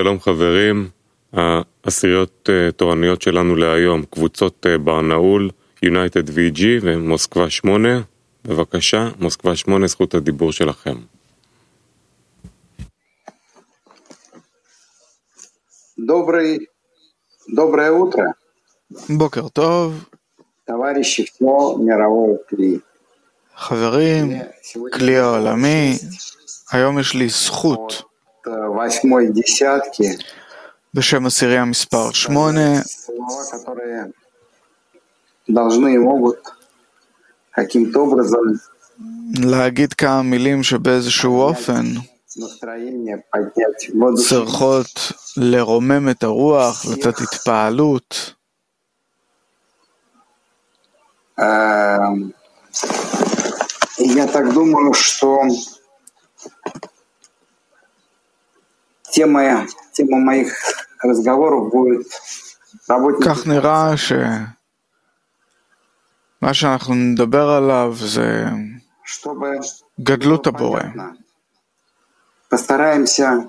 שלום חברים, העשיריות תורניות שלנו להיום, קבוצות ברנאול, יונייטד VG ומוסקבה 8. בבקשה, מוסקבה 8, זכות הדיבור שלכם. Доброе утро. בוקר טוב. תоварищи всего мирового кли. חברים, כלי העולמי, היום יש לי זכות Восьмой десятки. בשם עשירייה מספר 8 Слова, которые должны и могут каким-то образом להגיד כמה מילים שבאיזשהו אופן настроение поднять воду. צריכות לרומם את הרוח, לתת התפעלות. Я так думаю, что тема моих разговоров будет работать. כך נראה שמה שאנחנו נדבר עליו זה Чтобы גדלות הבורא. Постараемся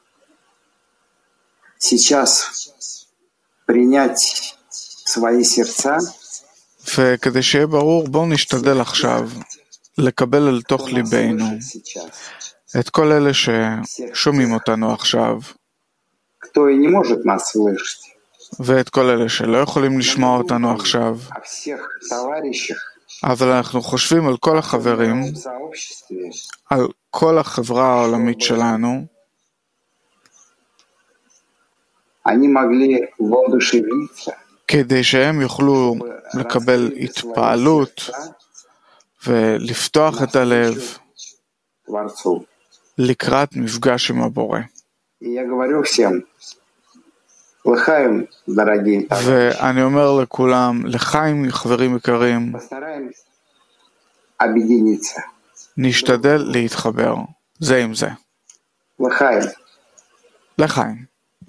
сейчас принять свои сердца. וכדי שיהיה ברור, בואו נשתדל עכשיו לקבל אל תוך ליבנו את כל אלה ששומעים אותנו עכשיו, Кто и не может нас слышать. ואת כל אלה שלא יכולים לשמוע אותנו עכשיו, О всех товарищах אבל אנחנו חושבים על כל החברים, в сообществе, על כל החברה העולמית שלנו, они могли воодушевиться, כדי שהם יוכלו לקבל התפעלות ולפתוח את הלב Творцу. לקראת מפגש עם הבורא. И я говорю всем, лыхаем, дорогие товарищи, ואני אומר לכולם, לחיים חברים יקרים, постараемся объединиться. נשתדל להתחבר זה עם זה. לыхаем. לחיים.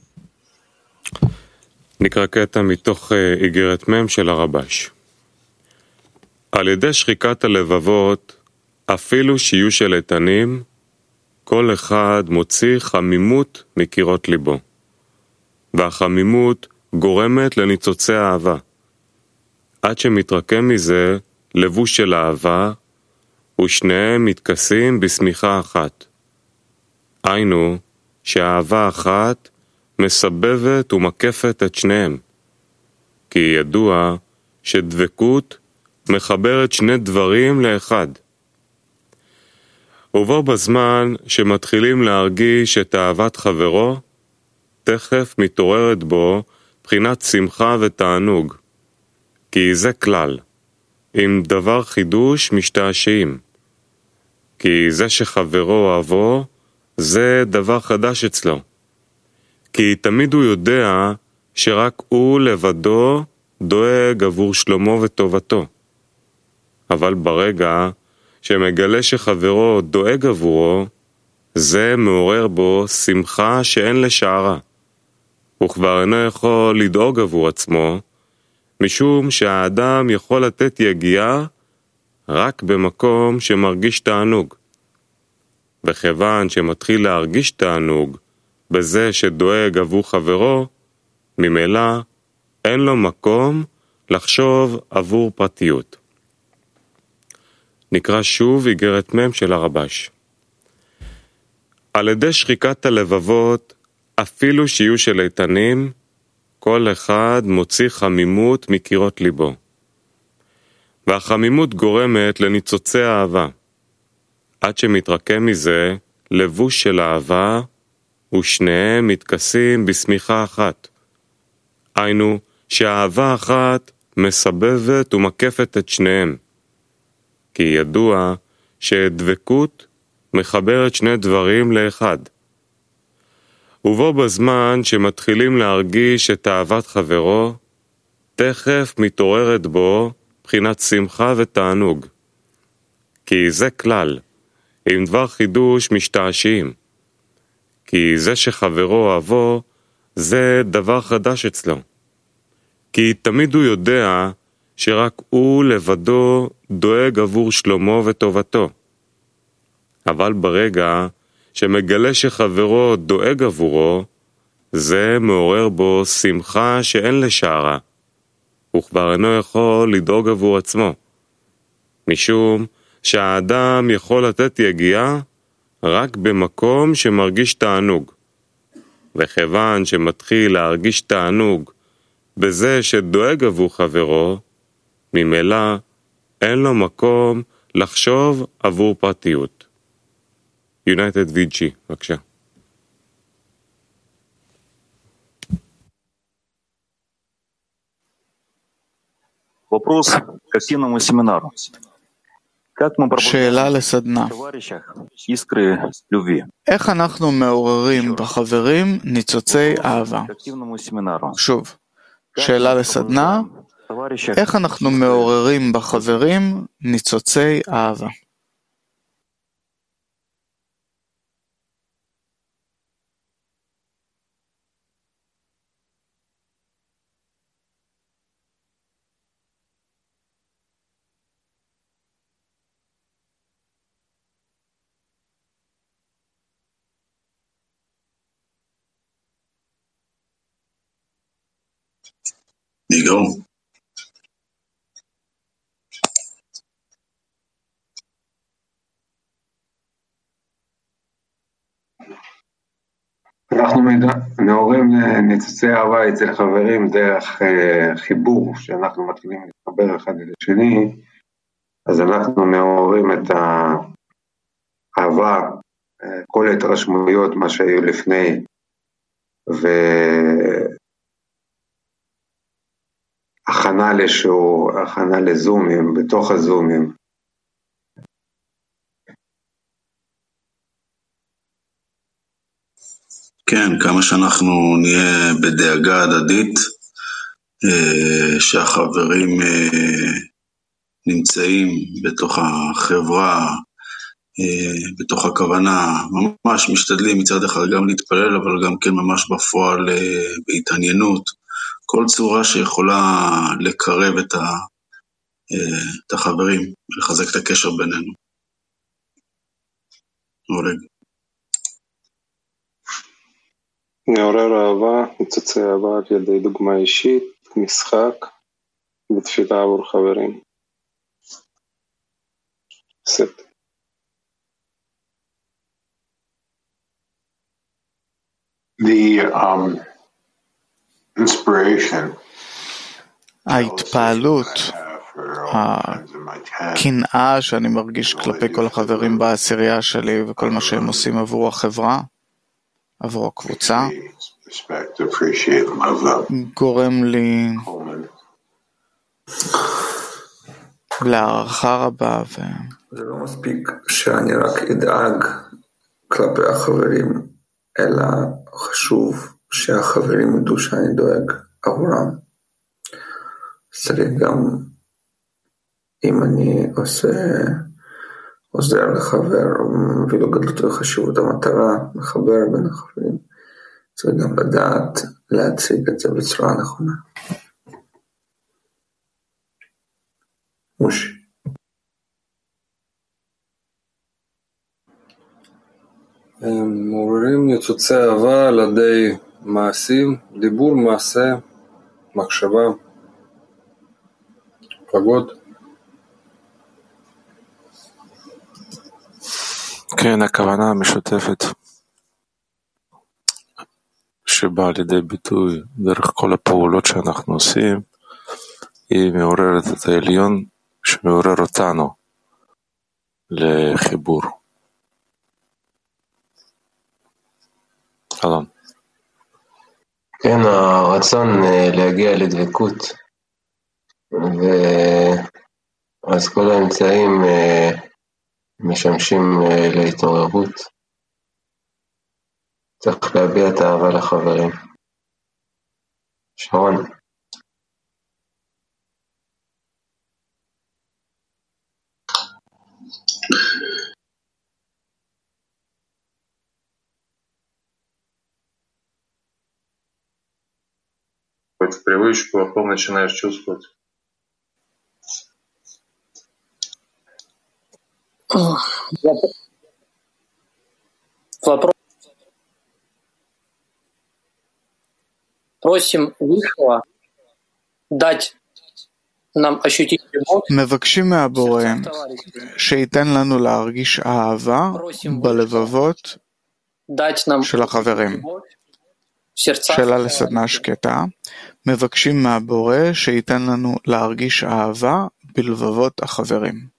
נקרא קטע מתוך איגרת מ' של הרבש. על ידי שחיקת הלבבות, אפילו שיהיו של איתנים, כל אחד מוציא חמימות מקירות ליבו. והחמימות גורמת לניצוצי אהבה. עד שמתרקם מזה לבוש של אהבה, ושניהם מתכסים בשמיכה אחת. היינו שהאהבה אחת מסבבת ומקפת את שניהם. כי ידוע שדבקות מחברת שני דברים לאחד. ובו בזמן שמתחילים להרגיש את אהבת חברו, תכף מתעוררת בו בחינת שמחה ותענוג. כי זה כלל. עם דבר חידוש משתעשעים. כי זה שחברו אוהבו, זה דבר חדש אצלו. כי תמיד הוא יודע שרק הוא לבדו דואג עבור שלומו וטובתו. אבל ברגע שמגלה שחברו דואג עבורו, זה מעורר בו שמחה שאין לשערה. הוא כבר אינו יכול לדאוג עבור עצמו, משום שהאדם יכול לתת יגיעה רק במקום שמרגיש תענוג. וכיוון שמתחיל להרגיש תענוג בזה שדואג עבור חברו, ממילא אין לו מקום לחשוב עבור פרטיות. נקרא שוב איגרת מ' של הרבש. על ידי שחיקת הלבבות, אפילו שיהיו של איתנים, כל אחד מוציא חמימות מקירות ליבו. והחמימות גורמת לניצוצי אהבה. עד שמתרקם מזה לבוש של אהבה, ושניהם מתכסים בשמיכה אחת. היינו שהאהבה אחת מסבבת ומקפת את שניהם. כי ידוע שדבקות מחברת שני דברים לאחד. ובו בזמן שמתחילים להרגיש את אהבת חברו, תכף מתעוררת בו בחינת שמחה ותענוג. כי זה כלל, עם דבר חידוש משתעשעים. כי זה שחברו אוהבו, זה דבר חדש אצלו. כי תמיד הוא יודע שרק הוא לבדו דואג עבור שלומו וטובתו. אבל ברגע שמגלה שחברו דואג עבורו, זה מעורר בו שמחה שאין לשערה, וכבר אינו יכול לדאוג עבור עצמו, משום שהאדם יכול לתת יגיעה רק במקום שמרגיש תענוג, וכיוון שמתחיל להרגיש תענוג בזה שדואג עבור חברו, ממילא אין לו מקום לחשוב עבור פרטיות. United VG, בבקשה. Вопрос к активному семинару. Как мы שאלה לסדנה. в товарищах искры любви? איך אנחנו מעוררים בחברים ניצוצי אהבה? К активному семинару. שוב, שאלה לסדנה. В товарищах איך אנחנו מעוררים בחברים ניצוצי אהבה? ניגו. אנחנו מעוררים ניצוצי אהבה אצל חברים דרך חיבור, שאנחנו מתחילים להתחבר אחד לשני, אז אנחנו מעוררים את האהבה, כל ההתרשמויות, מה שהיו לפני, והכנה לשיעור, הכנה לזומים, בתוך הזומים. כן, כמה שאנחנו נהיה בדאגה הדדית, שהחברים נמצאים בתוך החברה, בתוך הכוונה, ממש משתדלים מצד אחד גם להתפלל, אבל גם כן ממש בפועל בהתעניינות, כל צורה שיכולה לקרב את החברים, ולחזק את הקשר בינינו. אולג. נעורר אהבה, ניצוצי אהבה על ידי דוגמה אישית, משחק ותפילה עבור חברים. סט. The inspiration, ההתפעלות, הקנאה שאני מרגיש כלפי כל החברים בעשירייה שלי וכל מה שהם עושים עבור החברה, עבור הקבוצה, גורם לי להערכה רבה. זה לא מספיק שאני רק אדאג כלפי החברים, אלא חשוב שהחברים ידעו שאני דואג עבורם. צריך גם, אם אני עוזר לחבר, מביא לו גדלות וחשיבות המטרה, מחבר בין החברים, צריך גם לדעת להציג את זה בצורה נכונה. מושי. מעוררים ניצוצי אהבה על ידי מעשים, דיבור, מעשה, מחשבה, פגוד. כן, הכוונה המשותפת שבאה לידי ביטוי דרך כל הפעולות שאנחנו עושים, היא מעוררת את העליון שמעורר אותנו לחיבור. אלון. כן, הרצון להגיע לדבקות, ואז כל האמצעים משמשים להתעוררות. צריך להביע את האהבה לחברים. שרון. Какую-то привычку, а потом начинаешь чувствовать. Вопрос. מבקשים מהבורא שייתן לנו להרגיש אהבה בלבבות של החברים. שאלה לסדנה שקטה. מבקשים מהבורא שייתן לנו להרגיש אהבה בלבבות החברים.